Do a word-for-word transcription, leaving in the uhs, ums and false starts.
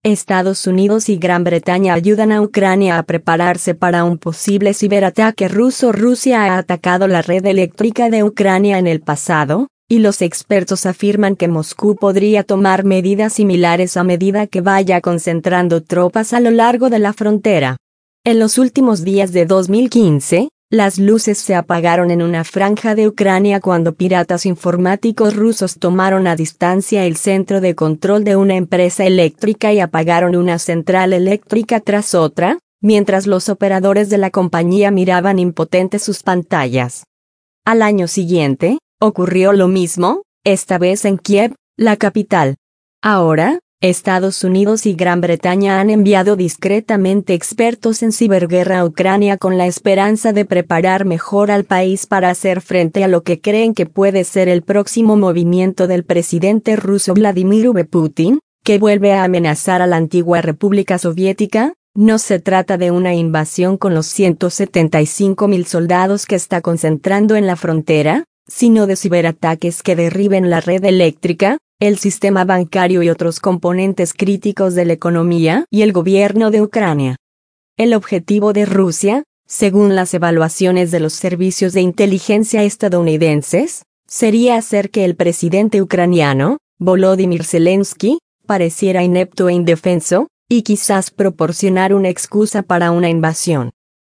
Estados Unidos y Gran Bretaña ayudan a Ucrania a prepararse para un posible ciberataque ruso. Rusia ha atacado la red eléctrica de Ucrania en el pasado, y los expertos afirman que Moscú podría tomar medidas similares a medida que vaya concentrando tropas a lo largo de la frontera. En los últimos días de dos mil quince, las luces se apagaron en una franja de Ucrania cuando piratas informáticos rusos tomaron a distancia el centro de control de una empresa eléctrica y apagaron una central eléctrica tras otra, mientras los operadores de la compañía miraban impotentes sus pantallas. Al año siguiente, ocurrió lo mismo, esta vez en Kiev, la capital. Ahora, Estados Unidos y Gran Bretaña han enviado discretamente expertos en ciberguerra a Ucrania con la esperanza de preparar mejor al país para hacer frente a lo que creen que puede ser el próximo movimiento del presidente ruso Vladimir Putin, que vuelve a amenazar a la antigua República Soviética. No se trata de una invasión con los ciento setenta y cinco mil soldados que está concentrando en la frontera, sino de ciberataques que derriben la red eléctrica, el sistema bancario y otros componentes críticos de la economía y el gobierno de Ucrania. El objetivo de Rusia, según las evaluaciones de los servicios de inteligencia estadounidenses, sería hacer que el presidente ucraniano, Volodymyr Zelensky, pareciera inepto e indefenso, y quizás proporcionar una excusa para una invasión.